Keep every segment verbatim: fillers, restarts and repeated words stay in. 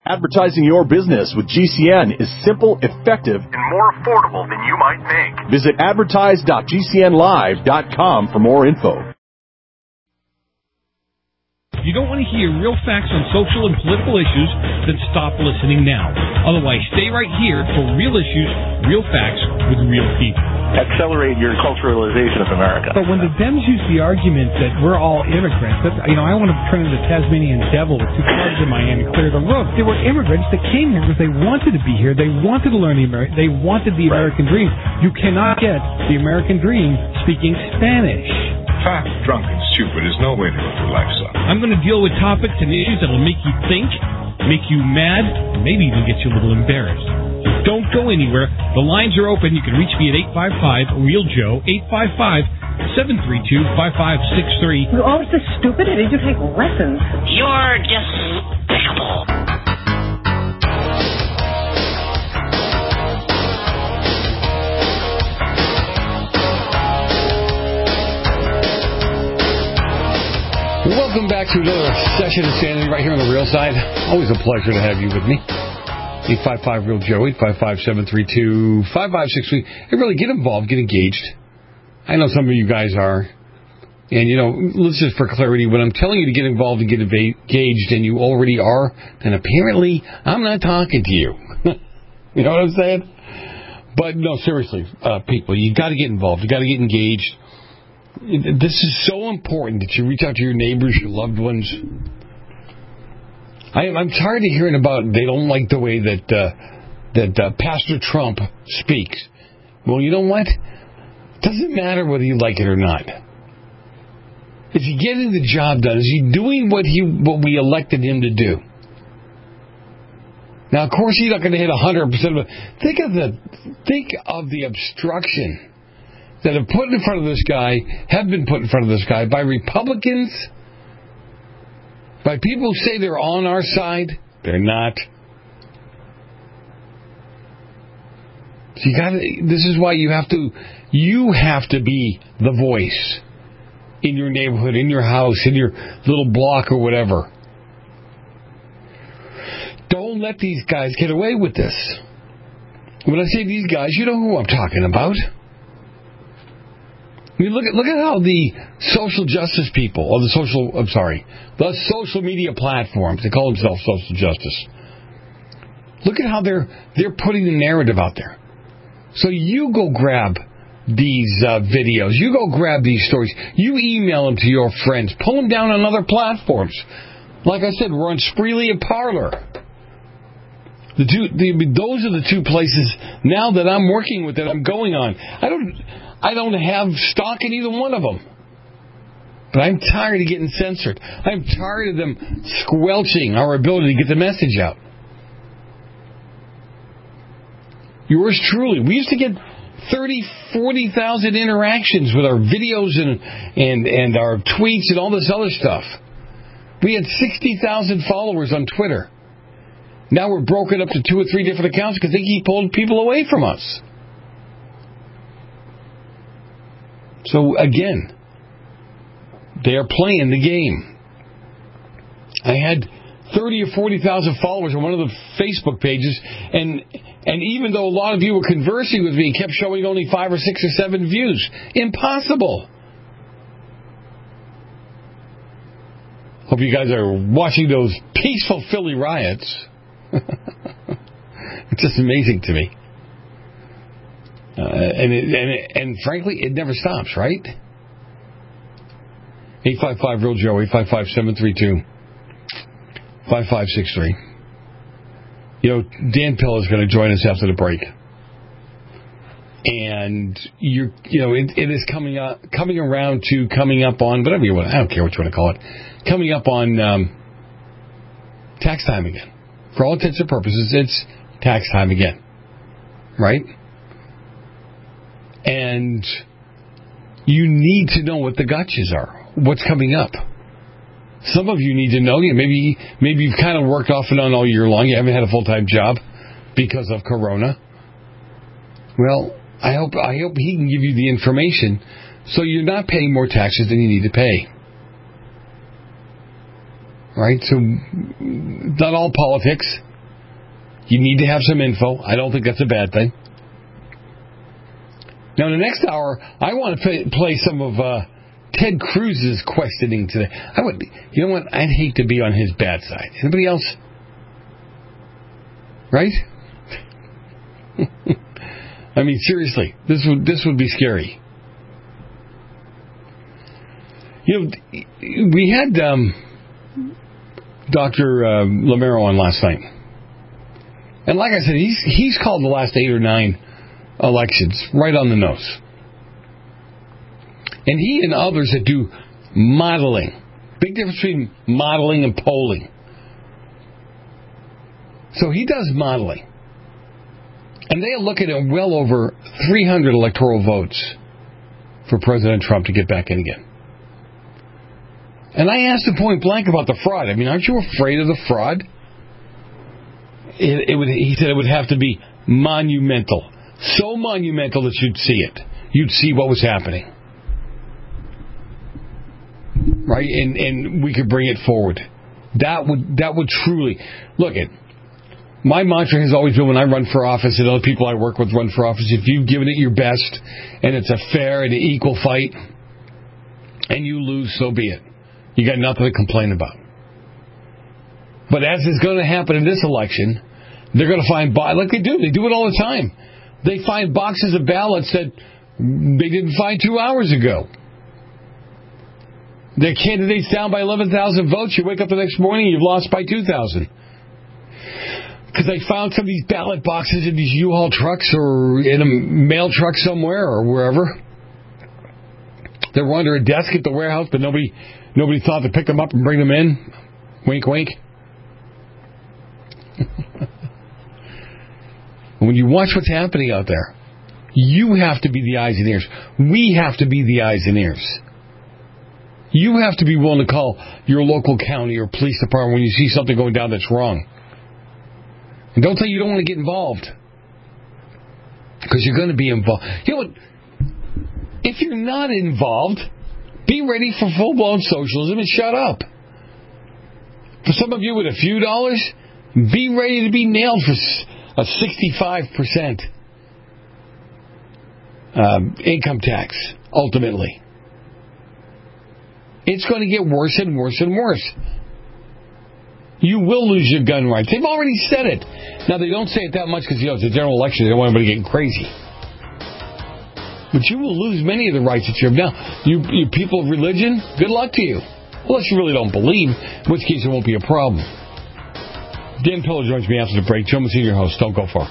Advertising your business with G C N is simple, effective, and more affordable than you might think. Visit advertise dot g c n live dot com for more info. If you don't want to hear real facts on social and political issues, then stop listening now. Otherwise, stay right here for real issues, real facts with real people. Accelerate your culturalization of America. But when the Dems use the argument that we're all immigrants, that's, you know, I want to turn into the Tasmanian devil with two clubs in my hand and clear the road. They were immigrants that came here because they wanted to be here. They wanted to learn the American. They wanted the American dream. You cannot get the American dream speaking Spanish. Fat, drunk, and stupid is no way to live your life, son. I'm going to deal with topics and issues that will make you think, make you mad, and maybe even get you a little embarrassed. So don't go anywhere. The lines are open. You can reach me at eight five five, real joe, eight five five, seven three two, five five six three. You're always this stupid. Did you take lessons? You're despicable. Welcome back to another session of Sanity right here on the Real Side. Always a pleasure to have you with me. eight five five, real joe, eight five five, seven three two, five five six three. Hey, really, get involved, get engaged. I know some of you guys are. And, you know, let's just for clarity, when I'm telling you to get involved and get engaged and you already are, then apparently I'm not talking to you. You know what I'm saying? But, no, seriously, uh, people, you got to get involved. You got to get engaged. This is so important that you reach out to your neighbors, your loved ones. I, I'm tired of hearing about they don't like the way that uh, that uh, Pastor Trump speaks. Well, you know what? It doesn't matter whether you like it or not. Is he getting the job done? Is he doing what he what we elected him to do? Now, of course, he's not going to hit one hundred percent of it. Think of the think of the obstruction that have put in front of this guy, have been put in front of this guy by Republicans, by people who say they're on our side. They're not. So you got to. This is why you have to. You have to be the voice in your neighborhood, in your house, in your little block or whatever. Don't let these guys get away with this. When I say these guys, you know who I'm talking about. I mean, look at look at how the social justice people, or the social, I'm sorry, the social media platforms, they call themselves social justice. Look at how they're they're putting the narrative out there. So you go grab these uh, videos, you go grab these stories, you email them to your friends, pull them down on other platforms. Like I said, we're on Spreely and Parler. The two, the, those are the two places now that I'm working with that I'm going on. I don't. I don't have stock in either one of them. But I'm tired of getting censored. I'm tired of them squelching our ability to get the message out. Yours truly. We used to get thirty, forty thousand interactions with our videos and, and, and our tweets and all this other stuff. We had sixty thousand followers on Twitter. Now we're broken up to two or three different accounts because they keep pulling people away from us. So, again, they are playing the game. I had thirty or forty thousand followers on one of the Facebook pages, and and even though a lot of you were conversing with me, it kept showing only five or six or seven views. Impossible. Hope you guys are watching those peaceful Philly riots. It's just amazing to me. Uh, and, it, and, it, and frankly, it never stops, right? eight five five, real joe, eight five five, seven three two, five five six three. You know, Dan Pill is going to join us after the break. And, you're, you know, it, it is coming up, coming around to coming up on, whatever you want, I don't care what you want to call it, coming up on um, tax time again. For all intents and purposes, it's tax time again. Right? And you need to know what the gotchas are. What's coming up. Some of you need to know. Maybe maybe you've kind of worked off and on all year long. You haven't had a full-time job because of Corona. Well, I hope I hope he can give you the information so you're not paying more taxes than you need to pay. Right? So, not all politics. You need to have some info. I don't think that's a bad thing. Now, in the next hour, I want to play, play some of uh, Ted Cruz's questioning today. I would, you know what? I'd hate to be on his bad side. Anybody else? Right? I mean, seriously, this would this would be scary. You know, we had um, Doctor Uh, Lamero on last night, and like I said, he's he's called the last eight or nine elections right on the nose. And he and others that do modeling, big difference between modeling and polling. So he does modeling. And they are looking at well over three hundred electoral votes for President Trump to get back in again. And I asked him point blank about the fraud. I mean, aren't you afraid of the fraud? It, it would, he said it would have to be monumental. So monumental that you'd see it. You'd see what was happening. Right? And and we could bring it forward. That would that would truly... Look, it. My mantra has always been when I run for office and other people I work with run for office, if you've given it your best and it's a fair and equal fight and you lose, so be it. You got nothing to complain about. But as is going to happen in this election, they're going to find... Like they do. They do it all the time. They find boxes of ballots that they didn't find two hours ago. Their candidate's down by eleven thousand votes. You wake up the next morning, you've lost by two thousand. Because they found some of these ballot boxes in these U-Haul trucks or in a mail truck somewhere or wherever. They were under a desk at the warehouse, but nobody nobody thought to pick them up and bring them in. Wink, wink. When you watch what's happening out there, you have to be the eyes and ears. We have to be the eyes and ears. You have to be willing to call your local county or police department when you see something going down that's wrong. And don't say you don't want to get involved. Because you're going to be involved. You know what? If you're not involved, be ready for full-blown socialism and shut up. For some of you with a few dollars, be ready to be nailed for a sixty-five percent um, income tax, ultimately. It's going to get worse and worse and worse. You will lose your gun rights. They've already said it. Now, they don't say it that much because, you know, it's a general election. They don't want anybody getting crazy. But you will lose many of the rights that you have now. You, you people of religion, good luck to you. Unless you really don't believe, in which case it won't be a problem. Dan Pillow joins me after the break. Joe Messina, your host. Don't go far.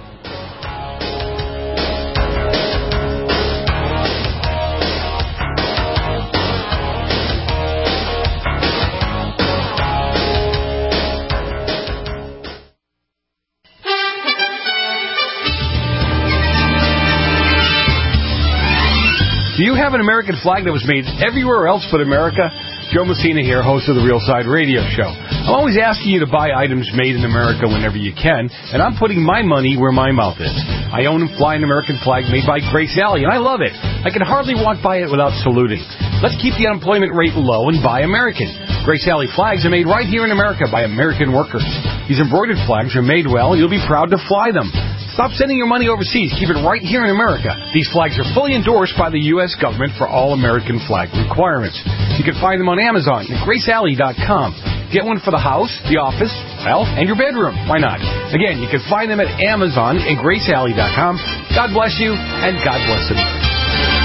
Do you have an American flag that was made everywhere else but America? Joe Messina here, host of the Real Side Radio Show. I'm always asking you to buy items made in America whenever you can, and I'm putting my money where my mouth is. I own and fly an American flag made by Grace Alley, and I love it. I can hardly walk by it without saluting. Let's keep the unemployment rate low and buy American. Grace Alley flags are made right here in America by American workers. These embroidered flags are made well. You'll be proud to fly them. Stop sending your money overseas. Keep it right here in America. These flags are fully endorsed by the U S government for all American flag requirements. You can find them on Amazon at grace alley dot com. Get one for the house, the office, well, and your bedroom. Why not? Again, you can find them at Amazon and grace alley dot com. God bless you, and God bless America.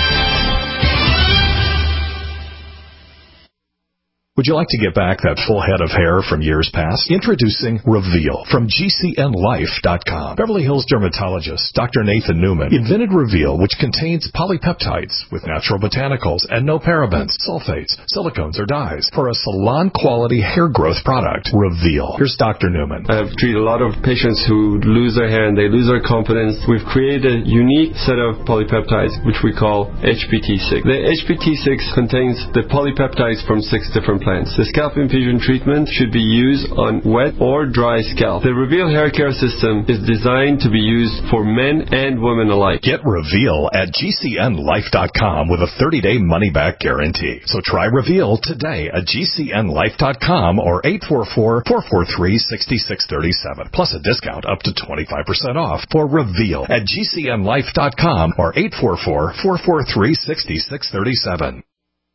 Would you like to get back that full head of hair from years past? Introducing Reveal from G C N life dot com. Beverly Hills dermatologist Doctor Nathan Newman invented Reveal, which contains polypeptides with natural botanicals and no parabens, sulfates, silicones, or dyes for a salon-quality hair growth product. Reveal. Here's Doctor Newman. I've treated a lot of patients who lose their hair and they lose their confidence. We've created a unique set of polypeptides, which we call H P T six. The H P T six contains the polypeptides from six different implants. The scalp infusion treatment should be used on wet or dry scalp. The Reveal hair care system is designed to be used for men and women alike. Get Reveal at G C N life dot com with a thirty-day money-back guarantee. So try Reveal today at G C N life dot com or eight four four, four four three, six six three seven, plus a discount up to twenty-five percent off for Reveal at G C N life dot com or eight four four, four four three, six six three seven.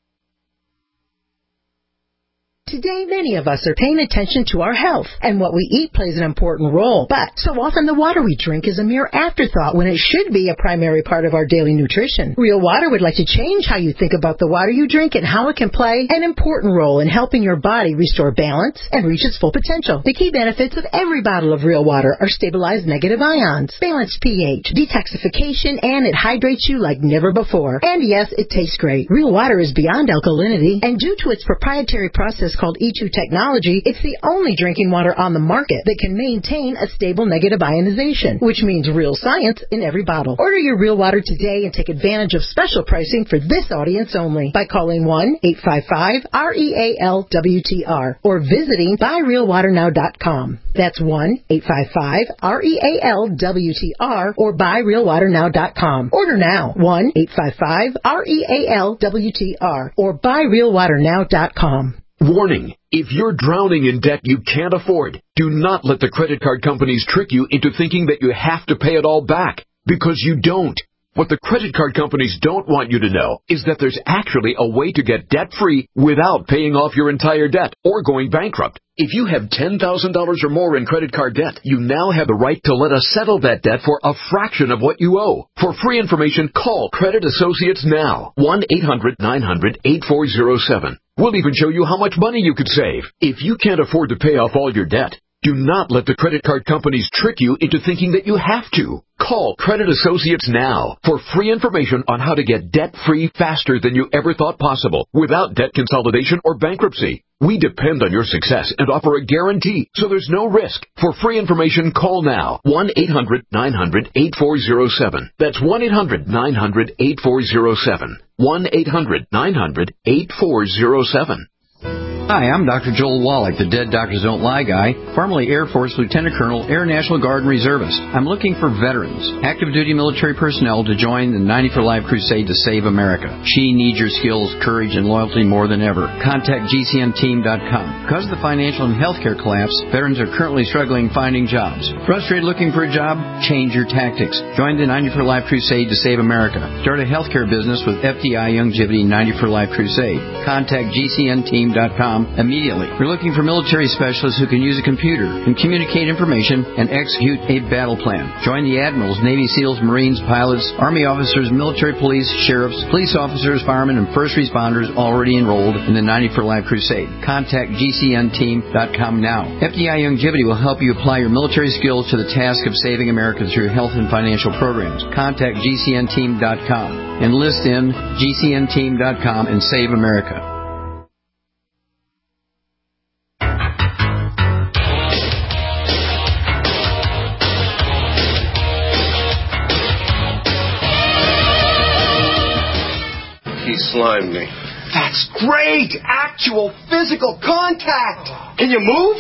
Today, many of us are paying attention to our health, and what we eat plays an important role. But so often the water we drink is a mere afterthought when it should be a primary part of our daily nutrition. Real Water would like to change how you think about the water you drink and how it can play an important role in helping your body restore balance and reach its full potential. The key benefits of every bottle of Real Water are stabilized negative ions, balanced pH, detoxification, and it hydrates you like never before. And yes, it tastes great. Real Water is beyond alkalinity, and due to its proprietary process called E two technology, it's the only drinking water on the market that can maintain a stable negative ionization, which means real science in every bottle. Order your Real Water today and take advantage of special pricing for this audience only by calling one eight five five, R E A L W T R or visiting buy real water now dot com. That's one eight five five, R E A L W T R or buy real water now dot com. Order now, one eight five five, R E A L W T R or buy real water now dot com. Warning, if you're drowning in debt you can't afford, do not let the credit card companies trick you into thinking that you have to pay it all back, because you don't. What the credit card companies don't want you to know is that there's actually a way to get debt-free without paying off your entire debt or going bankrupt. If you have ten thousand dollars or more in credit card debt, you now have the right to let us settle that debt for a fraction of what you owe. For free information, call Credit Associates now, one eight hundred, nine hundred, eight four zero seven. We'll even show you how much money you could save. If you can't afford to pay off all your debt, do not let the credit card companies trick you into thinking that you have to. Call Credit Associates now for free information on how to get debt-free faster than you ever thought possible without debt consolidation or bankruptcy. We depend on your success and offer a guarantee, so there's no risk. For free information, call now, one eight hundred, nine hundred, eight four zero seven. That's one eight hundred, nine hundred, eight four zero seven. one eight hundred, nine hundred, eight four zero seven. Hi, I'm Doctor Joel Wallach, the Dead Doctors Don't Lie guy, formerly Air Force Lieutenant Colonel, Air National Guard and Reservist. I'm looking for veterans, active duty military personnel to join the ninety for Life crusade to save America. She needs your skills, courage, and loyalty more than ever. Contact G C N team dot com. Because of the financial and healthcare collapse, veterans are currently struggling finding jobs. Frustrated looking for a job? Change your tactics. Join the ninety for Life crusade to save America. Start a healthcare business with F D I Youngevity ninety for Life crusade. Contact G C N team dot com immediately. We're looking for military specialists who can use a computer and communicate information and execute a battle plan. Join the admirals, Navy SEALs, Marines, pilots, Army officers, military police, sheriffs, police officers, firemen, and first responders already enrolled in the ninety for Life crusade. Contact G C N team dot com now. F D I Youngevity will help you apply your military skills to the task of saving America through health and financial programs. Contact G C N team dot com. Enlist in G C N team dot com and save America. He slimed me. That's great! Actual physical contact! Can you move?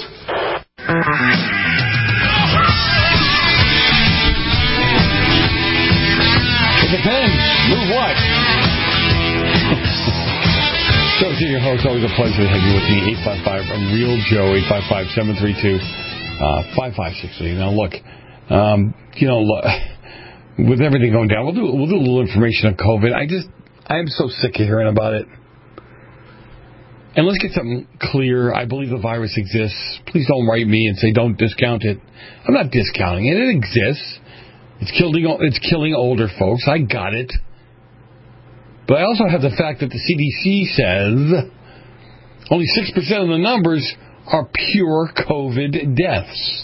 It depends. Move what? So, to your host, always a pleasure to have you with me. eight five five, Real Joe, eight five five, seven three two, five five six three. Now, look, um, you know, look, with everything going down, we'll do, we'll do a little information on COVID. I just... I am so sick of hearing about it. And let's get something clear. I believe the virus exists. Please don't write me and say don't discount it. I'm not discounting it. It exists. It's killing, it's killing older folks. I got it. But I also have the fact that the C D C says only six percent of the numbers are pure COVID deaths.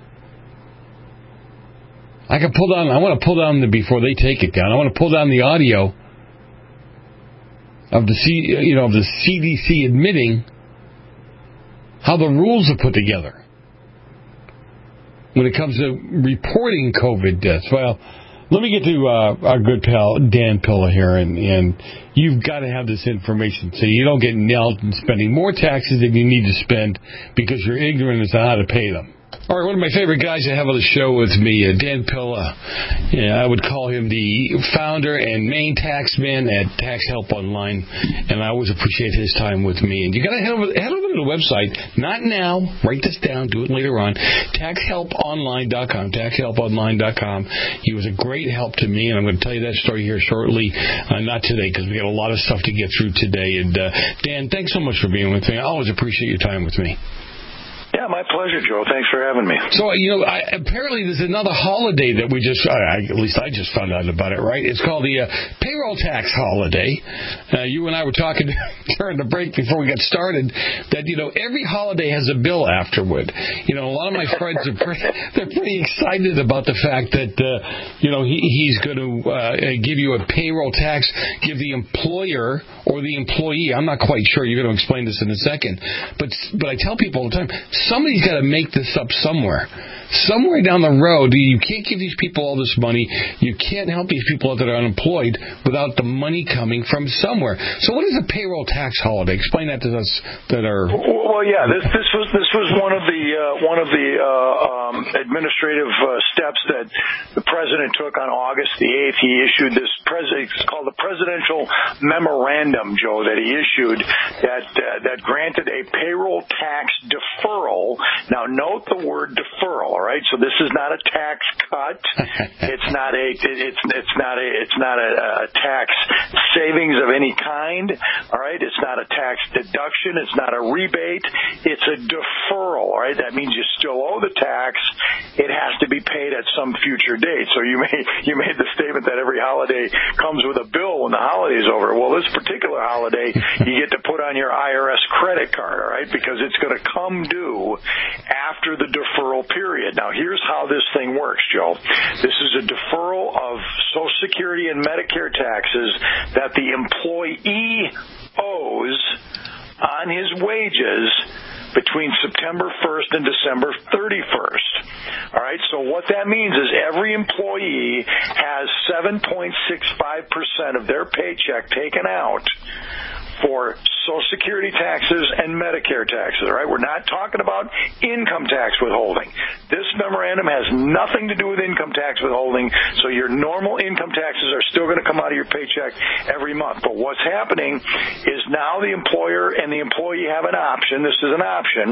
I can pull down, I want to pull down the, before they take it down, I want to pull down the audio of the C, you know, of the C D C admitting how the rules are put together when it comes to reporting COVID deaths. Well, Let me get to uh, our good pal Dan Pilla here, and, and you've got to have this information so you don't get nailed in spending more taxes than you need to spend because you're ignorant as to how to pay them. All right, one of my favorite guys I have on the show with me, uh, Dan Pilla. Yeah, I would call him the founder and main tax man at Tax Help Online, and I always appreciate his time with me. And you got to head over, head over to the website. Not now. Write this down. Do it later on. tax help online dot com. tax help online dot com. He was a great help to me, and I'm going to tell you that story here shortly. Uh, not today, because we got a lot of stuff to get through today. And uh, Dan, thanks so much for being with me. I always appreciate your time with me. Yeah, my pleasure, Joe. Thanks for having me. So, you know, I, apparently there's another holiday that we just, I, at least I just found out about it, right? It's called the uh, payroll tax holiday. Uh, you and I were talking during the break before we got started that, you know, every holiday has a bill afterward. You know, a lot of my friends are pretty, they're pretty excited about the fact that, uh, you know, he, he's going to uh, give you a payroll tax, give the employer or the employee, I'm not quite sure, you're going to explain this in a second, but but I tell people all the time, somebody's got to make this up somewhere. Somewhere down the road, you can't give these people all this money. You can't help these people that are unemployed without the money coming from somewhere. So what is a payroll tax holiday? Explain that to us that are... Well, yeah, this this was this was one of the uh, one of the uh, um, administrative uh, steps that the president took on August the eighth. He issued this president it's called the presidential memorandum, Joe, that he issued that uh, that granted a payroll tax deferral. Now, note the word deferral. All right, so this is not a tax cut. It's not a it's it's not a it's not a, a tax savings of any kind. All right, it's not a tax deduction. It's not a rebate. It's a deferral. All right, that means you still owe the tax. It has to be paid at some future date. So you made you made the statement that every holiday comes with a bill when the holiday's over. Well, this particular holiday you get to put on your I R S credit card. All right, because it's going to come due after the deferral period. Now, here's how this thing works, Joe. This is a deferral of Social Security and Medicare taxes that the employee owes on his wages between September first and December thirty-first. All right, so what that means is every employee has seven point six five percent of their paycheck taken out for Social Security taxes and Medicare taxes, all right? We're not talking about income tax withholding. This memorandum has nothing to do with income tax withholding, so your normal income taxes are still going to come out of your paycheck every month. But what's happening is now the employer and the employee have an option, this is an option,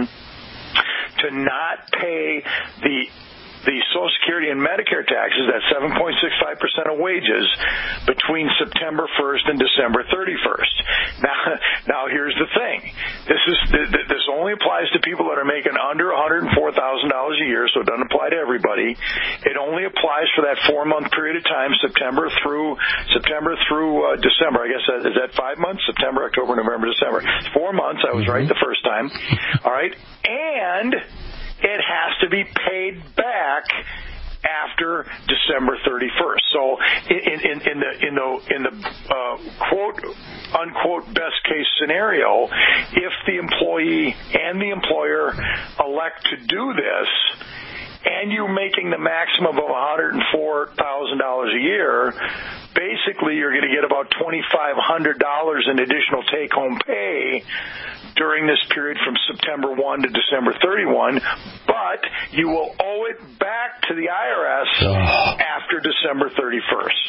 to not pay the the Social Security and Medicare taxes, that seven point six five percent of wages, between September first and December thirty-first. Now, now here's the thing. This is this only applies to people that are making under one hundred four thousand dollars a year, so it doesn't apply to everybody. It only applies for that four-month period of time, September through September through uh, December. I guess that, is that five months? September, October, November, December. Four months. I was mm-hmm. right the first time. All right, and it has to be paid back after December thirty-first. So, in, in, in the in the in the uh, quote unquote best case scenario, if the employee and the employer elect to do this, and you're making the maximum of one hundred four thousand dollars a year, basically you're going to get about twenty-five hundred dollars in additional take-home pay during this period from September first to December thirty-first, but you will owe it back to the I R S oh. after December thirty-first.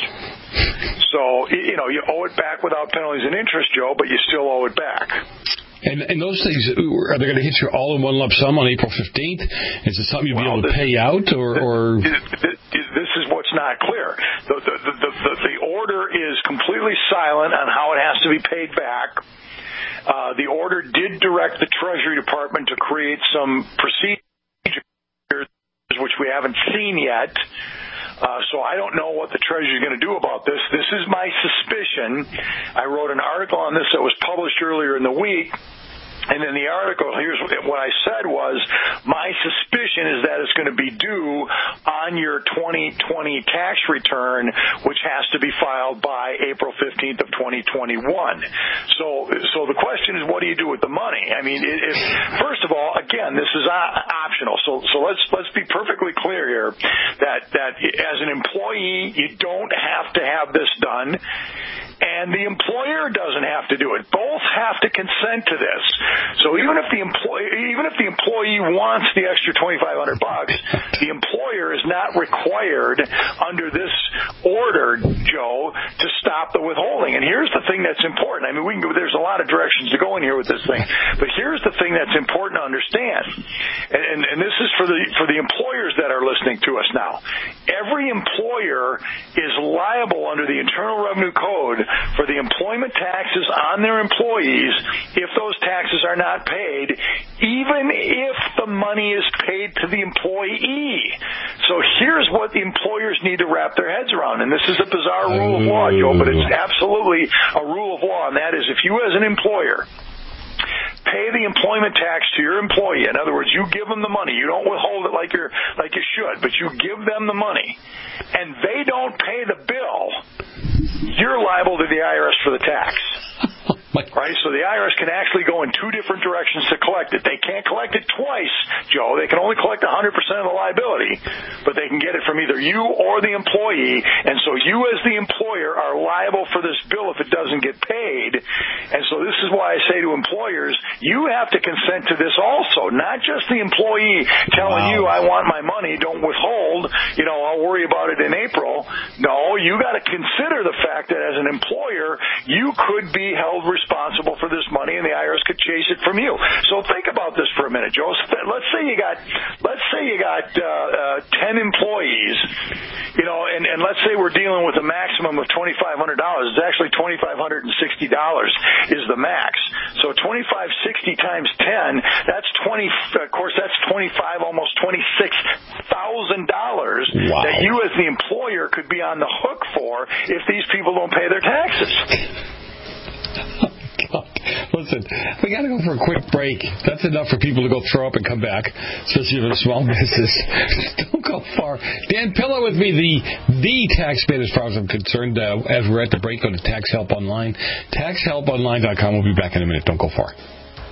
So, you know, you owe it back without penalties and interest, Joe, but you still owe it back. And, and those things, are they going to hit you all in one lump sum on April fifteenth? Is it something you'll well, be able to pay out? or? or... This is what's not clear. The, the, the, the, the order is completely silent on how it has to be paid back. Uh, the order did direct the Treasury Department to create some procedures, which we haven't seen yet. Uh, so I don't know what the Treasury is going to do about this. This is my suspicion. I wrote an article on this that was published earlier in the week. And in the article, here's what I said was, my suspicion is that it's going to be due on on your twenty twenty tax return, which has to be filed by April fifteenth of twenty twenty-one. So, so the question is, what do you do with the money? I mean, if, first of all, again, this is optional. So, so let's let's be perfectly clear here that that as an employee, you don't have to have this done. And the employer doesn't have to do it. Both have to consent to this. So even if the employee, even if the employee wants the extra twenty-five hundred bucks, the employer is not required under this order, Joe, to stop the withholding. And here's the thing that's important. I mean, we can go, there's a lot of directions to go in here with this thing, but here's the thing that's important to understand. And, and, and this is for the for the employers that are listening to us now. Every employer is liable under the Internal Revenue Code for the employment taxes on their employees if those taxes are not paid, even if the money is paid to the employee. So here's what the employers need to wrap their heads around, and this is a bizarre rule of law, Joe, but it's absolutely a rule of law, and that is if you as an employer pay the employment tax to your employee. In other words, you give them the money. You don't withhold it like you're like you should, but you give them the money, and they don't pay the bill. You're liable to the I R S for the tax. Right? So the I R S can actually go in two different directions to collect it. They can't collect it twice, Joe. They can only collect one hundred percent of the liability, but they can get it from either you or the employee. And so you as the employer are liable for this bill if it doesn't get paid. And so this is why I say to employers, you have to consent to this also, not just the employee telling wow. you, I want my money, don't withhold, you know, I'll worry about it in April. No, you got to consider the fact that as an employer, you could be held responsible for this money, and the I R S could chase it from you. So think about this for a minute, Joe. Let's say you got, let's say you got uh, uh, ten employees, you know, and, and let's say we're dealing with a maximum of twenty-five hundred dollars. It's actually twenty-five hundred sixty dollars is the max. So twenty-five sixty times ten, that's twenty. Of course, that's twenty-five, almost twenty-six thousand dollars wow. that you as the employer could be on the hook for if these people don't pay their taxes. God. Listen, we got to go for a quick break. That's enough for people to go throw up and come back, especially if it's a small business. Don't go far. Dan Pilla with me, the the tax man as far as I'm concerned. Uh, as we're at the break, go to Tax Help Online. tax help online dot com. We'll be back in a minute. Don't go far.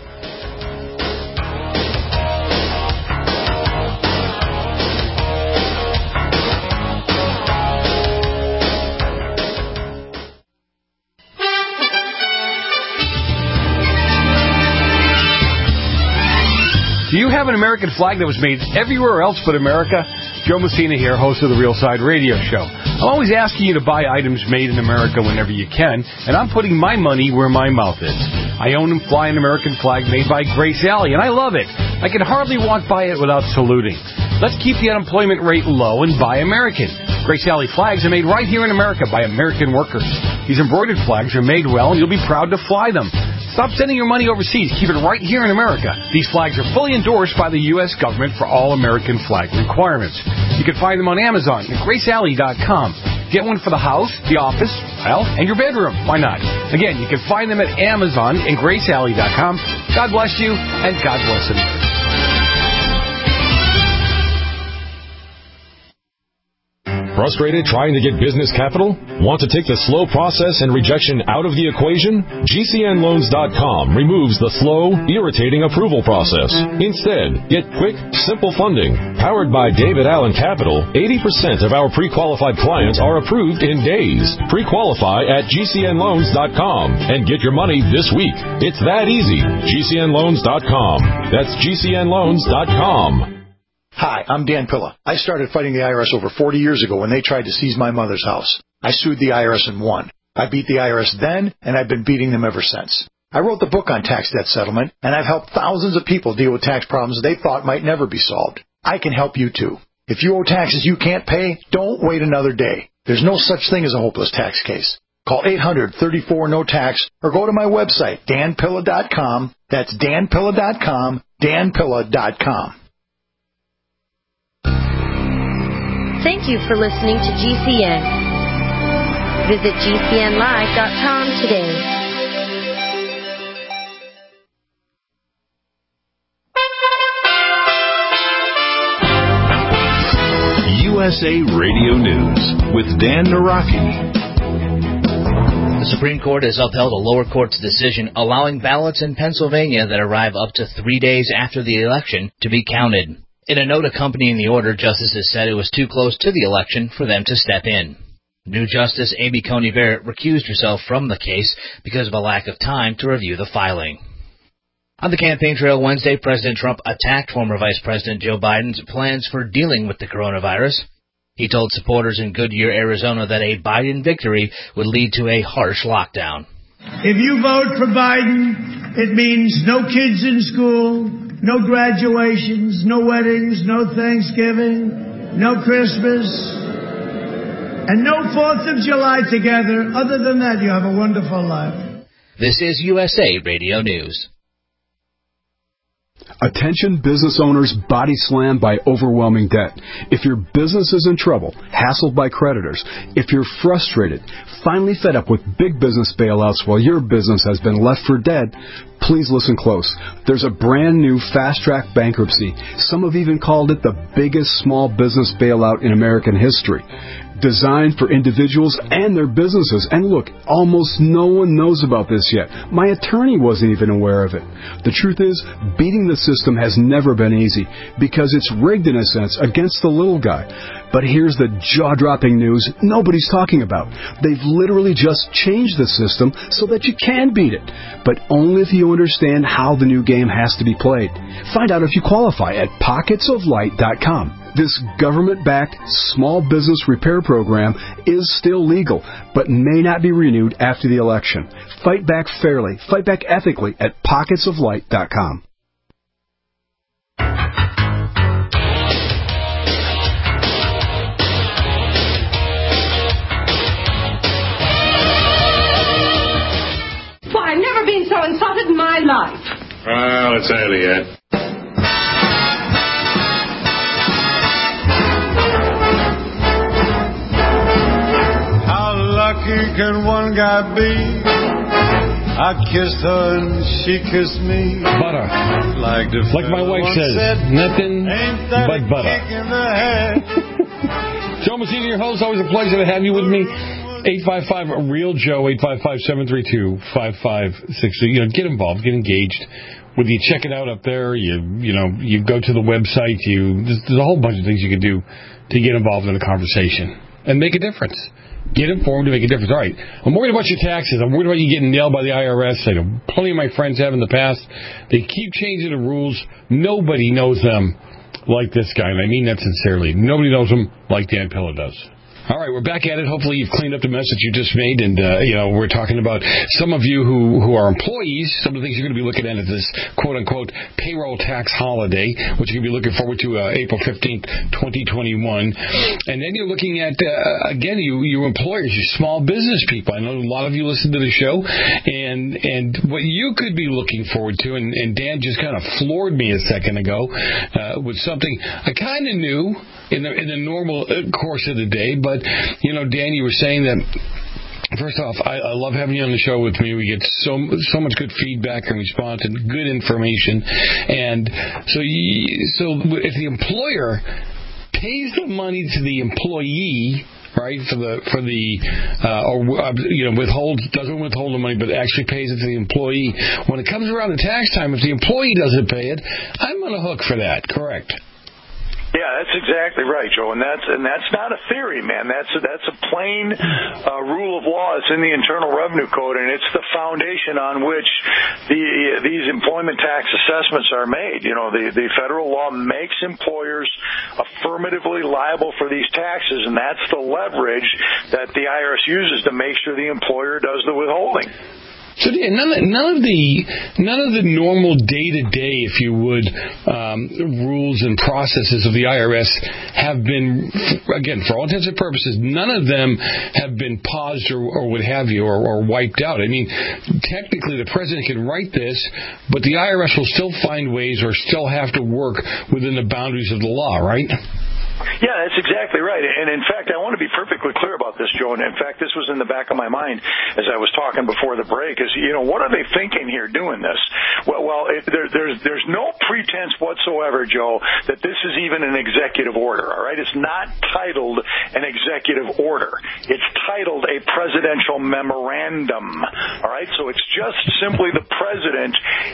Do you have an American flag that was made everywhere else but America? Joe Messina here, host of the Real Side Radio Show. I'm always asking you to buy items made in America whenever you can, and I'm putting my money where my mouth is. I own and fly an American flag made by Grace Alley, and I love it. I can hardly walk by it without saluting. Let's keep the unemployment rate low and buy American. Grace Alley flags are made right here in America by American workers. These embroidered flags are made well, and you'll be proud to fly them. Stop sending your money overseas. Keep it right here in America. These flags are fully endorsed by the U S government for all American flag requirements. You can find them on Amazon at grace alley dot com. Get one for the house, the office, well, and your bedroom. Why not? Again, you can find them at Amazon and grace alley dot com. God bless you, and God bless America. Frustrated trying to get business capital? Want to take the slow process and rejection out of the equation? G C N loans dot com removes the slow, irritating approval process. Instead, get quick, simple funding. Powered by David Allen Capital, eighty percent of our pre-qualified clients are approved in days. Pre-qualify at G C N loans dot com and get your money this week. It's that easy. G C N loans dot com. That's G C N loans dot com. Hi, I'm Dan Pilla. I started fighting the I R S over forty years ago when they tried to seize my mother's house. I sued the I R S and won. I beat the I R S then, and I've been beating them ever since. I wrote the book on tax debt settlement, and I've helped thousands of people deal with tax problems they thought might never be solved. I can help you too. If you owe taxes you can't pay, don't wait another day. There's no such thing as a hopeless tax case. Call eight hundred, thirty-four, no tax or go to my website, dan pilla dot com. That's dan pilla dot com, dan pilla dot com. Thank you for listening to G C N. Visit G C N live dot com today. U S A Radio News with Dan Naraki. The Supreme Court has upheld a lower court's decision allowing ballots in Pennsylvania that arrive up to three days after the election to be counted. In a note accompanying the order, justices said it was too close to the election for them to step in. New Justice Amy Coney Barrett recused herself from the case because of a lack of time to review the filing. On the campaign trail Wednesday, President Trump attacked former Vice President Joe Biden's plans for dealing with the coronavirus. He told supporters in Goodyear, Arizona, that a Biden victory would lead to a harsh lockdown. If you vote for Biden, it means no kids in school, no graduations, no weddings, no Thanksgiving, no Christmas, and no fourth of July together. Other than that, you have a wonderful life. This is U S A Radio News. Attention business owners body slammed by overwhelming debt. If your business is in trouble, hassled by creditors, if you're frustrated, finally fed up with big business bailouts while your business has been left for dead, please listen close. There's a brand new fast-track bankruptcy. Some have even called it the biggest small business bailout in American history. Designed for individuals and their businesses. And look, almost no one knows about this yet. My attorney wasn't even aware of it. The truth is, beating the system has never been easy because it's rigged in a sense against the little guy. But here's the jaw-dropping news nobody's talking about. They've literally just changed the system so that you can beat it, but only if you understand how the new game has to be played. Find out if you qualify at pockets of light dot com. This government-backed small business repair program is still legal, but may not be renewed after the election. Fight back fairly, fight back ethically at pockets of light dot com. Why, I've never been so insulted in my life. Well, it's early yet. Lucky can one guy be? I kissed her and she kissed me. Butter. Like, the like my wife says, said, nothing but butter. Joe Messina, your host. Always a pleasure to have you with me. eight five five real Joe, eight five five, seven three two, five five six two. You know, get involved, get engaged. Whether you check it out up there, you you know, you go to the website, you there's, there's a whole bunch of things you can do to get involved in the conversation and make a difference. Get informed to make a difference. All right, I'm worried about your taxes. I'm worried about you getting nailed by the I R S. I know plenty of my friends have in the past. They keep changing the rules. Nobody knows them like this guy, and I mean that sincerely. Nobody knows them like Dan Pilla does. All right, we're back at it. Hopefully you've cleaned up the mess that you just made, and, uh, you know, we're talking about some of you who, who are employees, some of the things you're going to be looking at is this quote-unquote payroll tax holiday, which you're going to be looking forward to uh, April fifteenth, twenty twenty-one. And then you're looking at, uh, again, you, you employers, you small business people. I know a lot of you listen to the show, and and what you could be looking forward to, and, and Dan just kind of floored me a second ago uh, with something I kind of knew in the, in the normal course of the day, but you know, Dan, you were saying that, first off, I, I love having you on the show with me. We get so so much good feedback and response and good information. And so, you, so if the employer pays the money to the employee, right, for the for the uh, or uh, you know withholds doesn't withhold the money, but actually pays it to the employee. When it comes around to tax time, if the employee doesn't pay it, I'm on the hook for that. Correct? Yeah, that's exactly right, Joe, and that's and that's not a theory, man. That's a, that's a plain uh, rule of law. It's in the Internal Revenue Code, and it's the foundation on which the these employment tax assessments are made. You know, the the federal law makes employers affirmatively liable for these taxes, and that's the leverage that the I R S uses to make sure the employer does the withholding. So none of, none of the none of the normal day-to-day, if you would, um, rules and processes of the I R S have been, again, for all intents and purposes, none of them have been paused or, or what have you, or, or wiped out. I mean, technically the president can write this, but the I R S will still find ways or still have to work within the boundaries of the law, right? Yeah, that's exactly right. And in fact, I want to be perfectly clear about this, Joe. And in fact, this was in the back of my mind as I was talking before the break is, you know, what are they thinking here doing this? Well, well it, there, there's, there's no pretense whatsoever, Joe, that this is even an executive order, all right? It's not titled an executive order. It's titled a presidential memorandum, all right? So it's just simply the president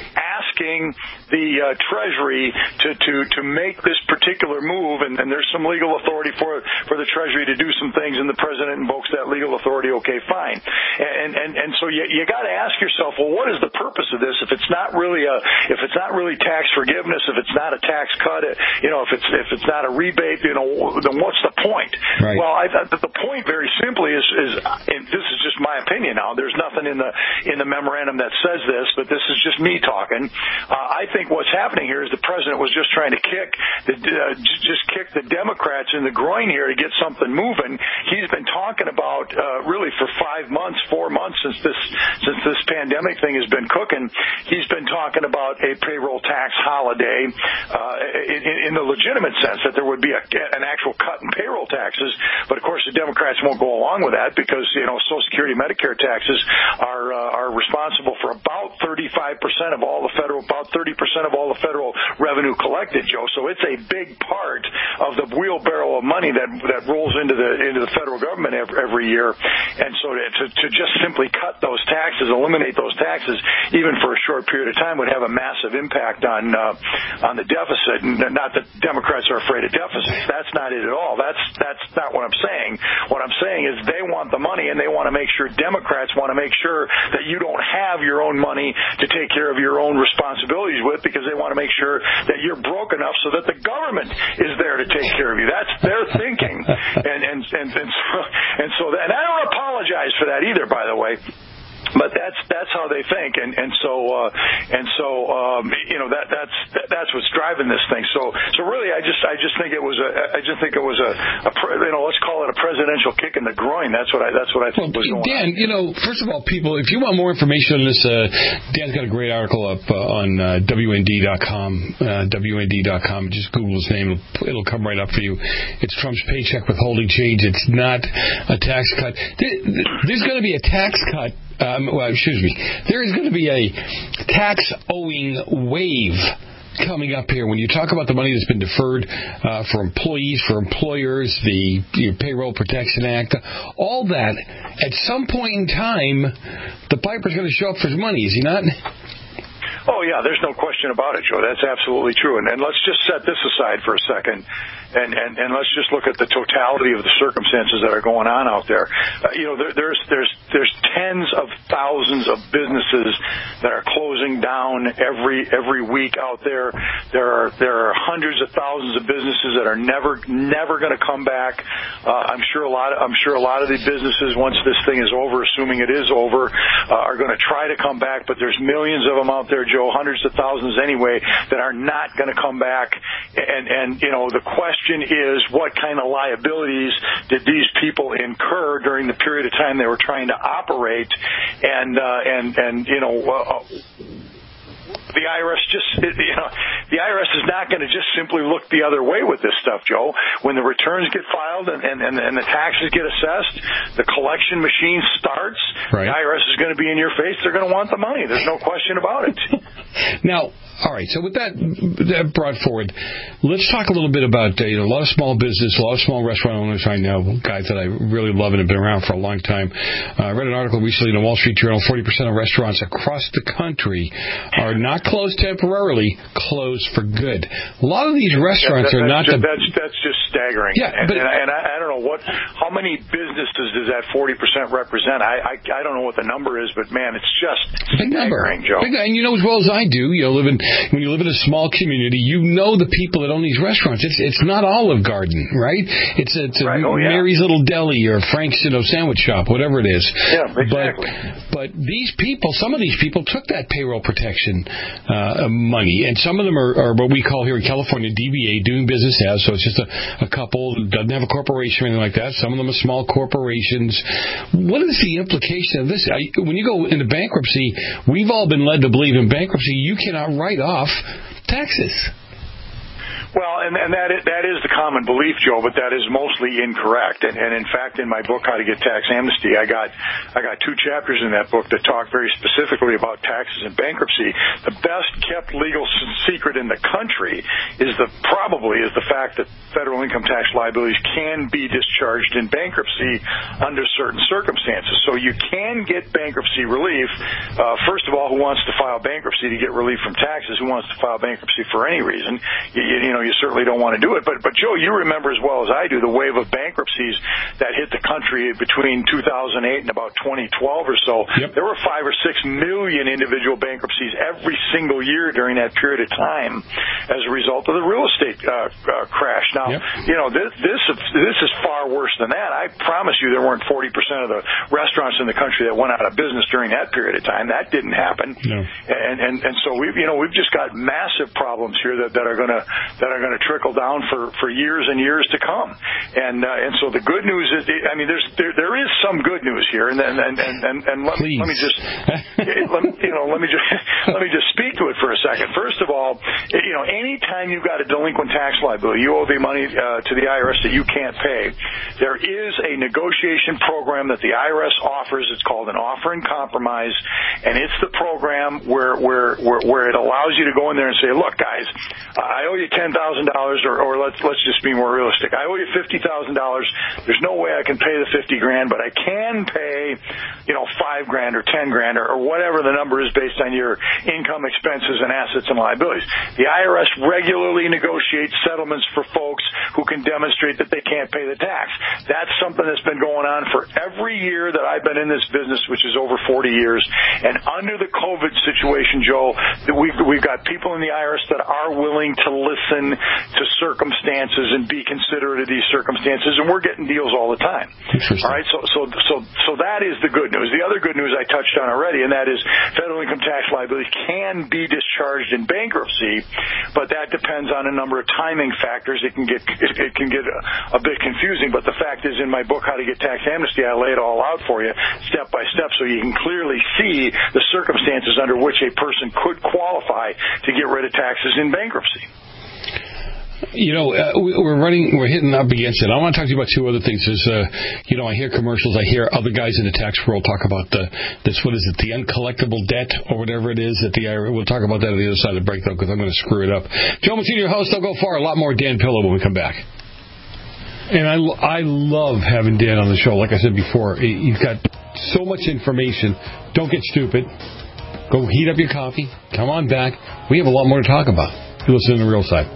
asking the uh, Treasury to, to, to make this particular move, and, and there's some legal authority for for the Treasury to do some things, and the president invokes that legal authority. Okay, fine. And and and so you you got to ask yourself, well, what is the purpose of this? If it's not really a if it's not really tax forgiveness, if it's not a tax cut, you know, if it's if it's not a rebate, you know, then what's the point? Right. Well, I the point very simply is is and this is just my opinion now. There's nothing in the in the memorandum that says this, but this is just me talking. Uh, I think what's happening here is the president was just trying to kick the uh, just kick the Democrats in the groin here to get something moving. He's been talking about uh, really for five months, four months since this since this pandemic thing has been cooking. He's been talking about a payroll tax holiday uh, in, in the legitimate sense that there would be a, an actual cut in payroll taxes. But of course, the Democrats won't go along with that because you know Social Security, Medicare taxes are uh, are responsible for about thirty-five percent of all the federal, about thirty percent of all the federal revenue collected, Joe. So it's a big part of the wheelbarrow of money that that rolls into the into the federal government every, every year. And so to, to to just simply cut those taxes, eliminate those taxes, even for a short period of time, would have a massive impact on uh, on the deficit. And not that Democrats are afraid of deficits. That's not it at all. That's that's not what I'm saying. What I'm saying is they want the money, and they want to make sure Democrats want to make sure that you don't have your own money to take care of your own responsibilities with, because they want to make sure that you're broke enough so that the government is there to take care of you. That's their thinking, and and and and so, and so that, and I don't apologize for that either, by the way. But that's that's how they think, and and so uh, and so um, you know that that's that, that's what's driving this thing. So so really, I just I just think it was a I just think it was a, a you know let's call it a presidential kick in the groin. That's what I that's what I think well, was going Dan, on. you know, first of all, people, if you want more information on this, uh, Dan's got a great article up uh, on uh, W N D dot com. Uh, W N D dot com. Just Google his name; it'll, it'll come right up for you. It's Trump's paycheck withholding change. It's not a tax cut. There's going to be a tax cut. Um, well, excuse me. There is going to be a tax owing wave coming up here when you talk about the money that's been deferred uh, for employees, for employers, the you know, Payroll Protection Act, all that. At some point in time, the piper's going to show up for his money, is he not? Oh, yeah, there's no question about it, Joe. That's absolutely true. And, and let's just set this aside for a second, and, and, and let's just look at the totality of the circumstances that are going on out there. Uh, you know, there, there's there's there's tens of thousands of businesses that are closing down every every week out there. There are there are hundreds of thousands of businesses that are never never going to come back. Uh, I'm sure a lot of, I'm sure a lot of the businesses, once this thing is over, assuming it is over, uh, are going to try to come back. But there's millions of them out there, Joe, hundreds of thousands anyway, that are not going to come back. And, and, you know, the question is, what kind of liabilities did these people incur during the period of time they were trying to operate? And, uh, and, and, you know, uh, the I R S just, you know, the I R S is not going to just simply look the other way with this stuff, Joe. When the returns get filed and, and, and the taxes get assessed, the collection machine starts, right. The I R S is going to be in your face. They're going to want the money. There's no question about it. Now, all right, so with that, that brought forward, let's talk a little bit about, uh, you know, a lot of small business, a lot of small restaurant owners I know, guys that I really love and have been around for a long time. Uh, I read an article recently in the Wall Street Journal, forty percent of restaurants across the country are not closed temporarily, closed for good. A lot of these restaurants that, that, are not just, the... That's, that's just staggering. Yeah, and, but, and, I, and I, I don't know what, how many businesses does that forty percent represent? I, I I don't know what the number is, but man, it's just big staggering, number. Joe. Big, and you know as well as I do, you know, live in, when you live in a small community, you know the people that own these restaurants. It's it's not Olive Garden, right? It's it's a right. oh, yeah. Mary's Little Deli or Frank's, you know, sandwich shop, whatever it is. Yeah, exactly. But, but these people, some of these people took that payroll protection uh, money, and some of them are, are what we call here in California D B A, doing business as, so it's just a, a couple, doesn't have a corporation or anything like that. Some of them are small corporations. What is the implication of this? I, when you go into bankruptcy, we've all been led to believe in bankruptcy you cannot write off taxes. Well, and, and that is, that is the common belief, Joe, but that is mostly incorrect. And, and in fact, in my book, How to Get Tax Amnesty, I got I got two chapters in that book that talk very specifically about taxes and bankruptcy. The best kept legal secret in the country is the probably is the fact that federal income tax liabilities can be discharged in bankruptcy under certain circumstances. So you can get bankruptcy relief. Uh, first of all, who wants to file bankruptcy to get relief from taxes? Who wants to file bankruptcy for any reason? You, you, you know, you certainly don't want to do it. But, but Joe, you remember as well as I do the wave of bankruptcies that hit the country between two thousand eight and about twenty twelve or so. Yep. There were five or six million individual bankruptcies every single year during that period of time as a result of the real estate uh, uh, crash. Now, yep. you know, this, this this is far worse than that. I promise you there weren't forty percent of the restaurants in the country that went out of business during that period of time. That didn't happen. No. And, and and so we've you know we've just got massive problems here that, that are gonna that are gonna trickle down for, for years and years to come. And uh, and so the good news is, I mean, there's there, there is some good news here. And and and and, and let, me, let me just let, you know let me just let me just speak to it for a second. First of all, you know, anytime you've got a delinquent tax liability, you owe the money uh, to the I R S that you can't pay. There is a negotiation program that the I R S offers. It's called an offer in compromise, and it's the program where where where, where it allows you to go in there and say, look, guys, I owe you ten thousand dollars, or, or let's let's just be more realistic. I owe you fifty thousand dollars. There's no way I can pay the fifty grand, but I can pay, you know, five grand or ten grand or, or whatever the number is based on your income, expenses, and assets and liabilities. The I R S regularly negotiates settlements for folks who can demonstrate that they can't pay the tax. That's something that's been going on for every year that I've been in this business, which is over forty years. And under the COVID situation, Joe, we've, we've got people in the I R S that are willing to listen to circumstances and be considerate of these circumstances, and we're getting deals all the time. All right, so so so so that is the good news. The other good news I touched on already, and that is federal income tax liabilities can be discharged in bankruptcy, but that depends on a number of timing factors. It can get it, it can get a, a bit confusing, but the fact is, in my book, How to Get Tax Amnesty, I lay it all out for you step by step, so you can clearly see the circumstances under which a person could qualify to get rid of taxes in bankruptcy. You know, uh, we're running, we're hitting up against it. I want to talk to you about two other things. There's, uh, you know, I hear commercials, I hear other guys in the tax world talk about the, this, what is it, the uncollectible debt or whatever it is that the I R S, we'll talk about that on the other side of the break, though, because I'm going to screw it up. Joe Mancini, your host, don't go far. A lot more Dan Pillow when we come back. And I, I love having Dan on the show. Like I said before, you've got so much information. Don't get stupid. Go heat up your coffee. Come on back. We have a lot more to talk about. You listen to The Real Side.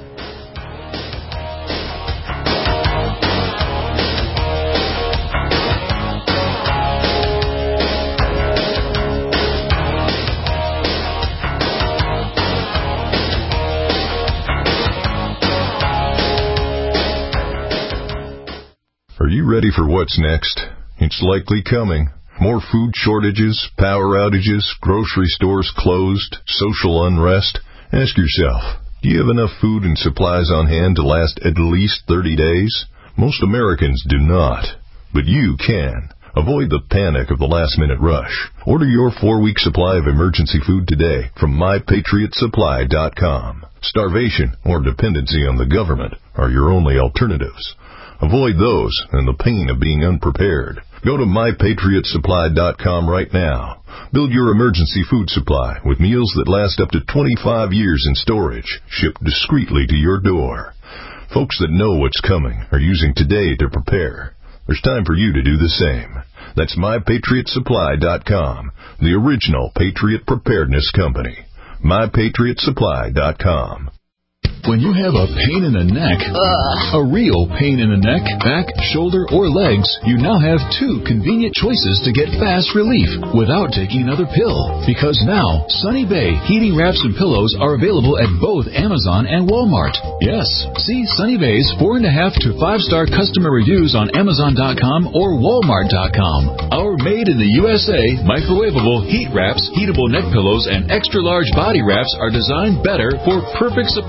Are you ready for what's next? It's likely coming. More food shortages, power outages, grocery stores closed, social unrest. Ask yourself, do you have enough food and supplies on hand to last at least thirty days? Most Americans do not, but you can. Avoid the panic of the last-minute rush. Order your four-week supply of emergency food today from my patriot supply dot com. Starvation or dependency on the government are your only alternatives. Avoid those and the pain of being unprepared. Go to my patriot supply dot com right now. Build your emergency food supply with meals that last up to twenty-five years in storage, shipped discreetly to your door. Folks that know what's coming are using today to prepare. There's time for you to do the same. That's my patriot supply dot com, the original Patriot Preparedness Company. my patriot supply dot com. When you have a pain in the neck, Ugh. a real pain in the neck, back, shoulder, or legs, you now have two convenient choices to get fast relief without taking another pill. Because now, Sunny Bay heating wraps and pillows are available at both Amazon and Walmart. Yes, see Sunny Bay's four and a half to five star customer reviews on Amazon dot com or Walmart dot com. Our made in the U S A microwavable heat wraps, heatable neck pillows, and extra large body wraps are designed better for perfect support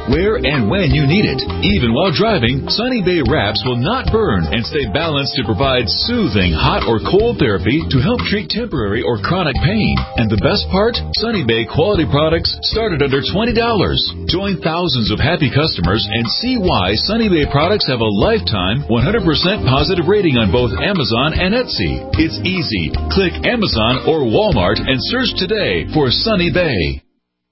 where and when you need it. Even while driving, Sunny Bay wraps will not burn and stay balanced to provide soothing hot or cold therapy to help treat temporary or chronic pain. And the best part? Sunny Bay quality products start at under twenty dollars. Join thousands of happy customers and see why Sunny Bay products have a lifetime one hundred percent positive rating on both Amazon and Etsy. It's easy. Click Amazon or Walmart and search today for Sunny Bay.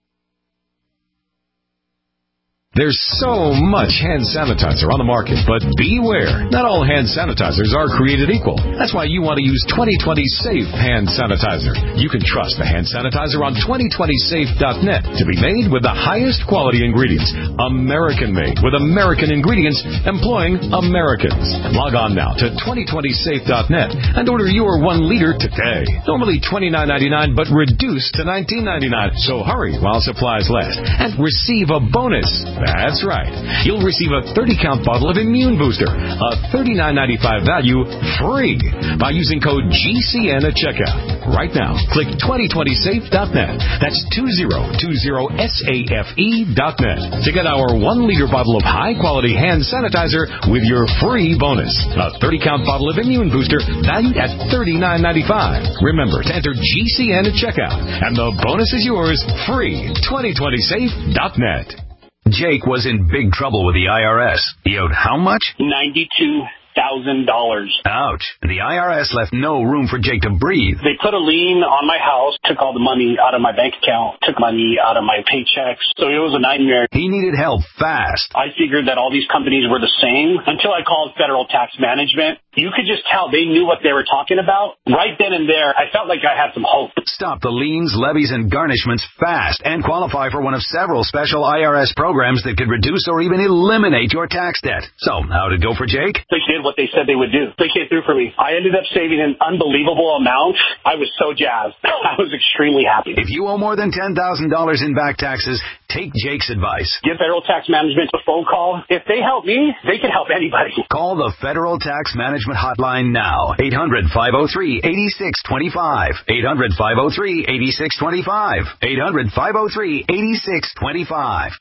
There's so much hand sanitizer on the market, but beware. Not all hand sanitizers are created equal. That's why you want to use twenty twenty Safe Hand Sanitizer. You can trust the hand sanitizer on twenty twenty safe dot net to be made with the highest quality ingredients. American-made with American ingredients employing Americans. Log on now to twenty twenty safe dot net and order your one liter today. Normally twenty-nine ninety-nine, but reduced to nineteen ninety-nine. So hurry while supplies last and receive a bonus. That's right. You'll receive a thirty count bottle of Immune Booster, a thirty-nine ninety-five value, free by using code G C N at checkout. Right now, click twenty twenty safe dot net. That's two thousand twenty safe dot net to get our one liter bottle of high-quality hand sanitizer with your free bonus. A thirty count bottle of Immune Booster valued at thirty-nine ninety-five. Remember to enter G C N at checkout, and the bonus is yours free. twenty twenty safe dot net. Jake was in big trouble with the I R S. He owed how much? ninety-two thousand dollars. Ouch. The I R S left no room for Jake to breathe. They put a lien on my house, took all the money out of my bank account, took money out of my paychecks. So it was a nightmare. He needed help fast. I figured that all these companies were the same until I called Federal Tax Management. You could just tell they knew what they were talking about. Right then and there, I felt like I had some hope. Stop the liens, levies, and garnishments fast and qualify for one of several special I R S programs that could reduce or even eliminate your tax debt. So, how'd it go for Jake? They did what they said they would do. They came through for me. I ended up saving an unbelievable amount. I was so jazzed. I was extremely happy. If you owe more than ten thousand dollars in back taxes, take Jake's advice. Give Federal Tax Management a phone call. If they help me, they can help anybody. Call the Federal Tax Management Hotline now. eight hundred, five oh three, eight six two five. eight hundred, five oh three, eight six two five. eight hundred, five oh three, eight six two five.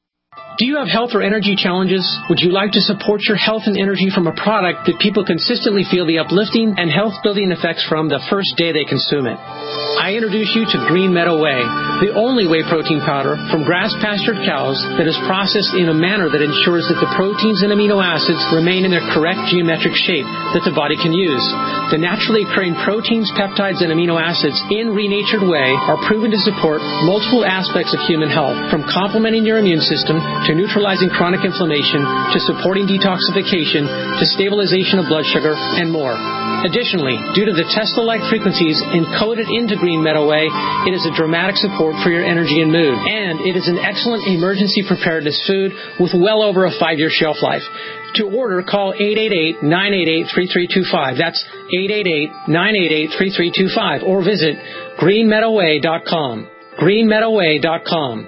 Do you have health or energy challenges? Would you like to support your health and energy from a product that people consistently feel the uplifting and health-building effects from the first day they consume it? I introduce you to Green Meadow Whey, the only whey protein powder from grass-pastured cows that is processed in a manner that ensures that the proteins and amino acids remain in their correct geometric shape that the body can use. The naturally occurring proteins, peptides, and amino acids in renatured whey are proven to support multiple aspects of human health, from complementing your immune system to neutralizing chronic inflammation, to supporting detoxification, to stabilization of blood sugar, and more. Additionally, due to the Tesla-like frequencies encoded into Green Meadow Whey, it is a dramatic support for your energy and mood. And it is an excellent emergency preparedness food with well over a five-year shelf life. To order, call eight eight eight, nine eight eight, three three two five. That's eight eight eight, nine eight eight, three three two five. Or visit green meadow whey dot com. green meadow whey dot com.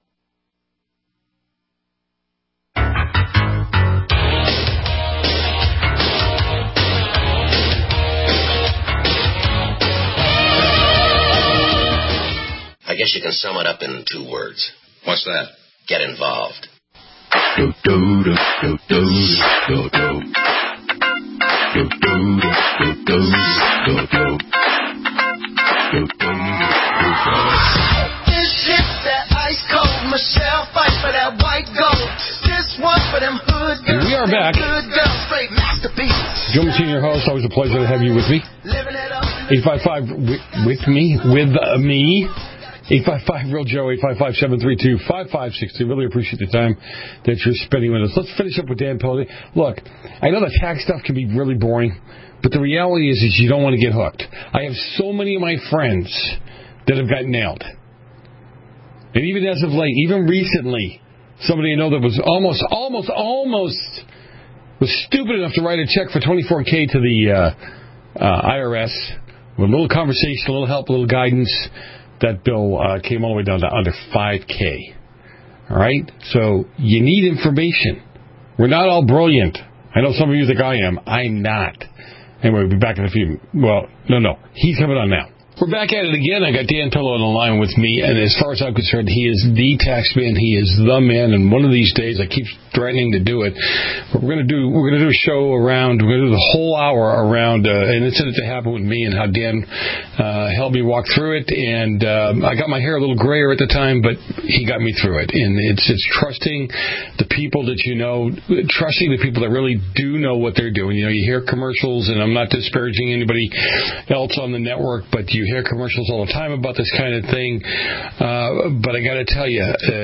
I guess you can sum it up in two words. What's that? Get involved. Do, do, do, do, do, do, do. Do, do, do, do, do, do. Do, do, do, do. This is that ice cold Michelle fight for that white gold. This one for them hood girls. We are back. Good girls, straight masterpieces. Joe Messina, your host. Always a pleasure to have you with me. eight five five with, with me, with uh, me. eight five five real Joe, eight five five, seven three two, five five six two. Really appreciate the time that you're spending with us. Let's finish up with Dan Pilla. Look, I know the tax stuff can be really boring, but the reality is, is you don't want to get hooked. I have so many of my friends that have gotten nailed. And even as of late, even recently, somebody I know that was almost, almost, almost was stupid enough to write a check for twenty-four K to the uh, uh, I R S with a little conversation, a little help, a little guidance. That bill uh, came all the way down to under five K. All right? So you need information. We're not all brilliant. I know some of you think I am. I'm not. Anyway, we'll be back in a few. Well, no, no. He's coming on now. We're back at it again. I got Dan Pillow on the line with me, and as far as I'm concerned, he is the tax man. He is the man, and one of these days, I keep threatening to do it. But we're going to do we're going to do a show around. We're going to do the whole hour around uh, an incident that happened with me and how Dan uh, helped me walk through it. And um, I got my hair a little grayer at the time, but he got me through it. And it's it's trusting the people that you know, trusting the people that really do know what they're doing. You know, you hear commercials, and I'm not disparaging anybody else on the network, but you hear commercials all the time about this kind of thing, uh, but I got to tell you,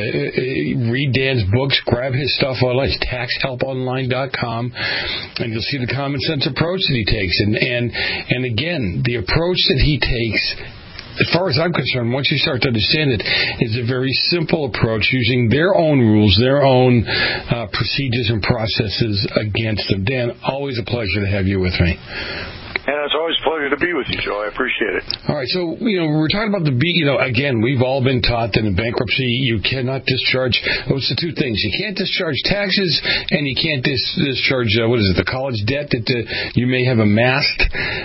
uh, read Dan's books, grab his stuff online, it's tax help online dot com, and you'll see the common sense approach that he takes. And, and, and again, the approach that he takes, as far as I'm concerned, once you start to understand it, is a very simple approach using their own rules, their own uh, procedures and processes against them. Dan, always a pleasure to have you with me. And it's always a pleasure to be with you, Joe. I appreciate it. All right, so, you know, we're talking about the, you know, again, we've all been taught that in bankruptcy you cannot discharge, those are the two things. You can't discharge taxes, and you can't dis- discharge, uh, what is it, the college debt that uh, you may have amassed.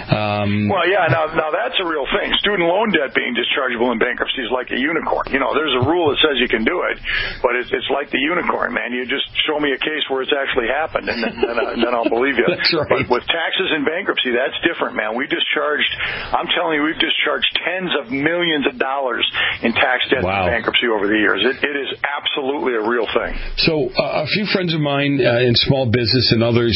Um, well, yeah, now now that's a real thing. Student loan debt being dischargeable in bankruptcy is like a unicorn. You know, there's a rule that says you can do it, but it's, it's like the unicorn, man. You just show me a case where it's actually happened, and then, and, uh, and then I'll believe you. That's right. But with taxes in bankruptcy, that's different. Different, man. We discharged, I'm telling you, we've discharged tens of millions of dollars in tax debt wow. and bankruptcy over the years. It, it is absolutely a real thing. So uh, a few friends of mine uh, in small business and others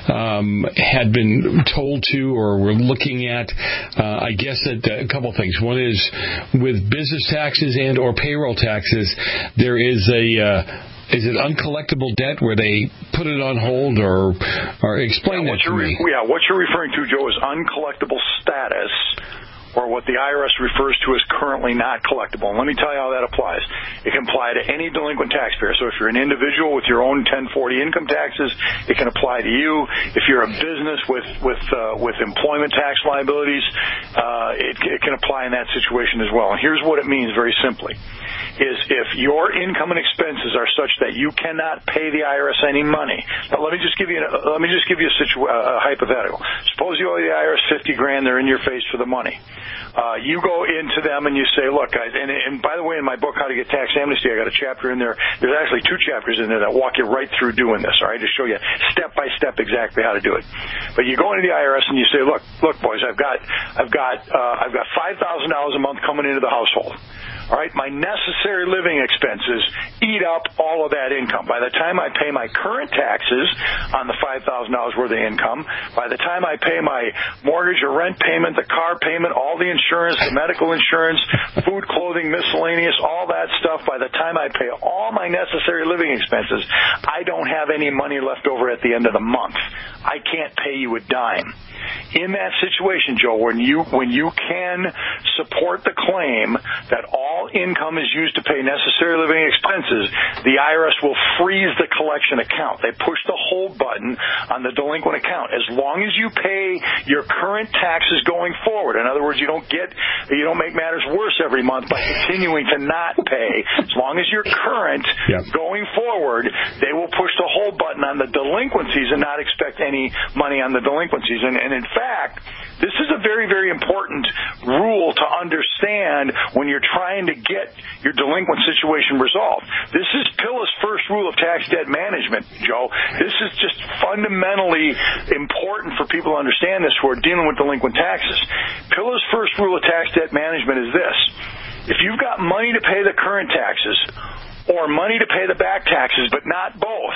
um, had been told to or were looking at, uh, I guess, at a couple things. One is with business taxes and or payroll taxes, there is a... Uh, Is it uncollectible debt where they put it on hold, or or explain yeah, that to me? Re- yeah, what you're referring to, Joe, is uncollectible status, or what the I R S refers to as currently not collectible. And let me tell you how that applies. It can apply to any delinquent taxpayer. So if you're an individual with your own ten forty income taxes, it can apply to you. If you're a business with with uh, with employment tax liabilities, uh, it, it can apply in that situation as well. And here's what it means very simply. Is if your income and expenses are such that you cannot pay the I R S any money. Now, let me just give you a, let me just give you a, situ- a hypothetical. Suppose you owe the I R S fifty grand. They're in your face for the money. Uh, you go into them and you say, look, guys, and, and by the way, in my book, How to Get Tax Amnesty, I got a chapter in there. There's actually two chapters in there that walk you right through doing this, all right, to show you step by step exactly how to do it. But you go into the I R S and you say, look, look, boys, I've got, I've got, uh, I've got five thousand dollars a month coming into the household. All right, my necessary living expenses eat up all of that income. By the time I pay my current taxes on the five thousand dollars worth of income, by the time I pay my mortgage or rent payment, the car payment, all the insurance, the medical insurance, food, clothing, miscellaneous, all that stuff, by the time I pay all my necessary living expenses, I don't have any money left over at the end of the month. I can't pay you a dime. In that situation, Joe, when you when you can support the claim that all income is used to pay necessary living expenses, the I R S will freeze the collection account. They push the hold button on the delinquent account. As long as you pay your current taxes going forward, in other words, you don't get you don't make matters worse every month by continuing to not pay. As long as you're current yep. going forward, they will push the hold button on the delinquencies and not expect any money on the delinquencies. And, and in fact, this is a very, very important rule to understand when you're trying to get your delinquent situation resolved. This is Pilla's first rule of tax debt management, Joe. This is just fundamentally important for people to understand this who are dealing with delinquent taxes. Pilla's first rule of tax debt management is this. If you've got money to pay the current taxes or money to pay the back taxes, but not both,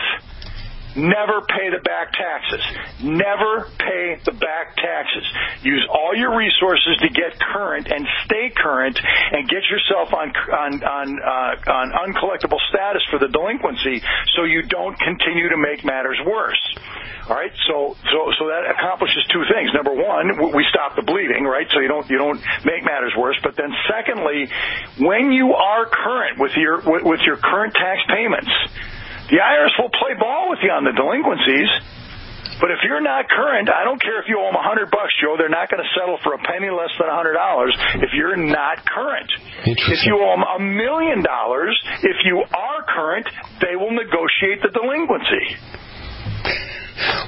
never pay the back taxes. Never pay the back taxes. Use all your resources to get current and stay current and get yourself on on on, uh, on uncollectible status for the delinquency so you don't continue to make matters worse. All right, so so so that accomplishes two things. Number one, we stop the bleeding, right? So you don't you don't make matters worse. But then, secondly, when you are current with your with, with your current tax payments, the I R S will play ball with you on the delinquencies. But if you're not current, I don't care if you owe them a hundred bucks, Joe. They're not going to settle for a penny less than a hundred dollars if you're not current. If you owe them a million dollars, if you are current, they will negotiate the delinquency.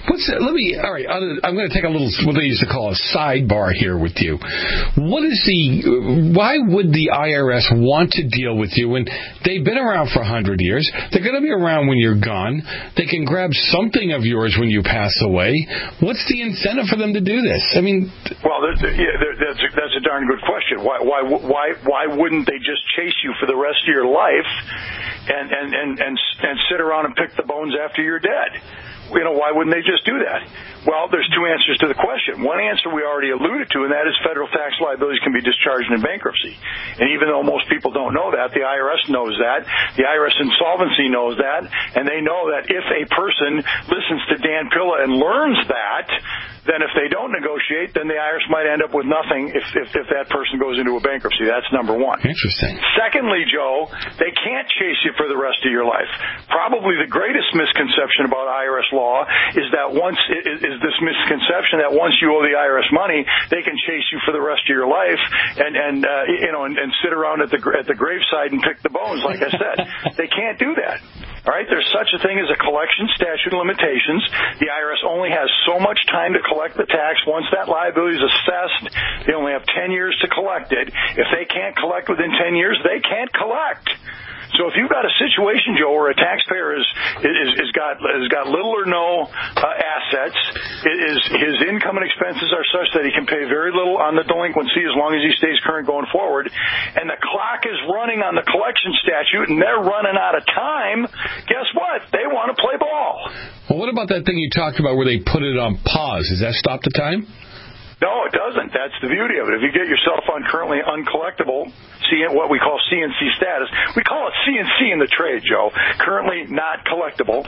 What's let me? All right, I'm going to take a little what they used to call a sidebar here with you. What is the? Why would the I R S want to deal with you when they've been around for a hundred years? They're going to be around when you're gone. They can grab something of yours when you pass away. What's the incentive for them to do this? I mean, well, there, there, yeah, there, that's a, that's a darn good question. Why why why why wouldn't they just chase you for the rest of your life and and and and, and sit around and pick the bones after you're dead? You know, why wouldn't they just do that? Well, there's two answers to the question. One answer we already alluded to, and that is federal tax liabilities can be discharged in bankruptcy. And even though most people don't know that, the I R S knows that. The I R S insolvency knows that. And they know that if a person listens to Dan Pilla and learns that, then if they don't negotiate, then the I R S might end up with nothing if, if, if that person goes into a bankruptcy. That's number one. Interesting. Secondly, Joe, they can't chase you for the rest of your life. Probably the greatest misconception about I R S law is that once is, is this misconception that once you owe the I R S money, they can chase you for the rest of your life and and uh, you know and, and sit around at the at the graveside and pick the bones. Like I said, they can't do that. All right, there's such a thing as a collection statute of limitations. The I R S only has so much time to collect the tax. Once that liability is assessed, they only have ten years to collect it. If they can't collect within ten years, they can't collect. So if you've got a situation, Joe, where a taxpayer is is, is got has got little or no uh, assets, is his income and expenses are such that he can pay very little on the delinquency as long as he stays current going forward, and the clock is running on the collection statute, and they're running out of time. Guess what? They want to play ball. Well, what about that thing you talked about where they put it on pause? Does that stop the time? No, it doesn't. That's the beauty of it. If you get yourself on currently uncollectible, see what we call C N C status, we call it C N C in the trade, Joe. Currently not collectible.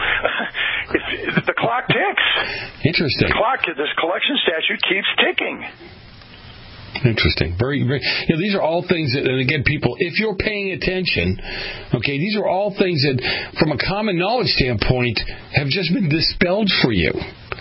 If the clock ticks. Interesting. The clock, this collection statute keeps ticking. Interesting. Very, very. You know, these are all things that, and again, people, if you're paying attention, okay, these are all things that, from a common knowledge standpoint, have just been dispelled for you.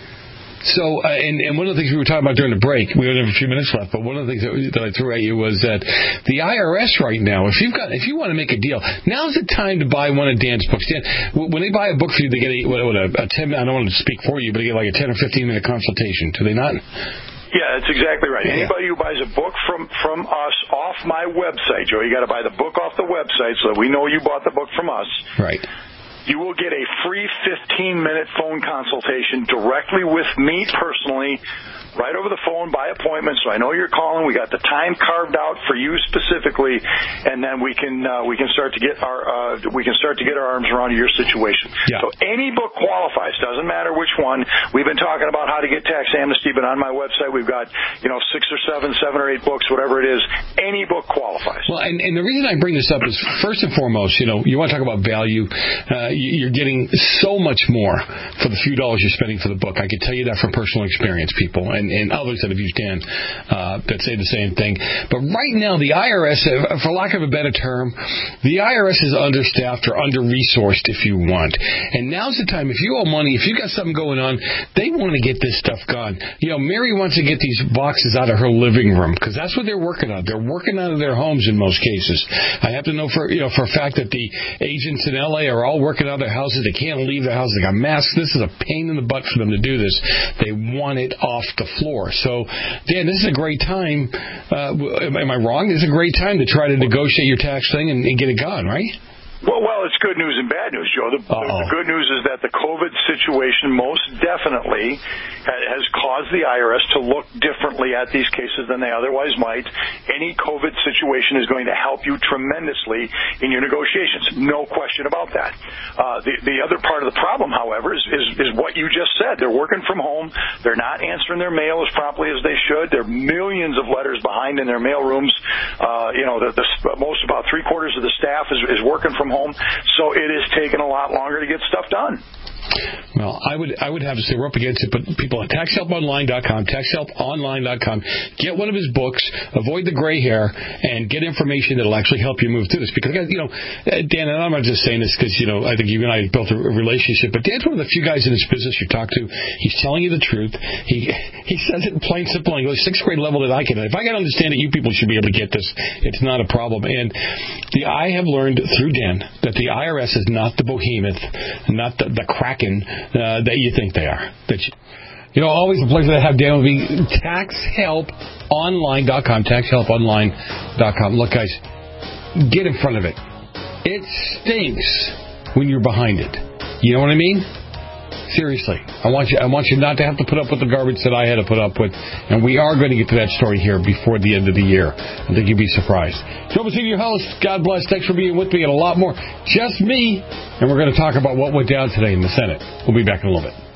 So, uh, and, and one of the things we were talking about during the break, we only have a few minutes left, but one of the things that, that I threw at you was that the I R S right now, if you've got, if you want to make a deal, now's the time to buy one of Dan's books. Dan, when they buy a book for you, they get a, what, what, a, a ten. I don't want to speak for you, but they get like a ten or fifteen minute consultation. Do they not? Yeah, that's exactly right. Yeah. Anybody who buys a book from from us off my website, Joe, you got to buy the book off the website so that we know you bought the book from us. Right. You will get a free fifteen minute phone consultation directly with me personally, right over the phone by appointment. So I know you're calling. We got the time carved out for you specifically, and then we can uh, we can start to get our uh, we can start to get our arms around your situation. Yeah. So any book qualifies. Doesn't matter which one. We've been talking about how to get tax amnesty, but on my website we've got you know six or seven, seven or eight books, whatever it is. Any book qualifies. Well, and, and the reason I bring this up is first and foremost, you know, you want to talk about value. Uh, You're getting so much more for the few dollars you're spending for the book. I can tell you that from personal experience, people, and, and others that have used Dan uh, that say the same thing. But right now, the I R S, for lack of a better term, the I R S is understaffed or under-resourced, if you want. And now's the time. If you owe money, if you've got something going on, they want to get this stuff gone. You know, Mary wants to get these boxes out of her living room because that's what they're working on. They're working out of their homes in most cases. I have to know for you know for a fact that the agents in L A are all working out of their houses. They can't leave the house. They got masks. This is a pain in the butt for them to do this. They want it off the floor. So, Dan, this is a great time. Uh, am I wrong? This is a great time to try to negotiate your tax thing and, and get it gone, right? Well, well, it's good news and bad news, Joe. The, the good news is that the COVID situation most definitely has caused the I R S to look differently at these cases than they otherwise might. Any COVID situation is going to help you tremendously in your negotiations. No question about that. Uh, the, the other part of the problem, however, is, is, is what you just said. They're working from home. They're not answering their mail as promptly as they should. There are millions of letters behind in their mail rooms. Uh, you know, the, the most about three quarters of the staff is, is working from home, so it is taking a lot longer to get stuff done. Well, I would I would have to say we're up against it, but people at tax help online dot com, tax help online dot com, get one of his books, avoid the gray hair, and get information that will actually help you move through this. Because, you know, Dan, and I'm not just saying this because, you know, I think you and I built a relationship, but Dan's one of the few guys in this business you talk to. He's telling you the truth. He he says it in plain, simple English, sixth grade level that I can. If I can understand it, you people should be able to get this. It's not a problem. And the I have learned through Dan that the I R S is not the behemoth, not the, the crack slacking uh, that you think they are. That you, you know, always a pleasure to have Dan with me. tax help online dot com. tax help online dot com. Look, guys, get in front of it. It stinks when you're behind it. You know what I mean? Seriously, I want you I want you not to have to put up with the garbage that I had to put up with, and we are going to get to that story here before the end of the year. I think you'd be surprised. Joe Messina, your host. God bless. Thanks for being with me, and a lot more. Just me, and we're going to talk about what went down today in the Senate. We'll be back in a little bit.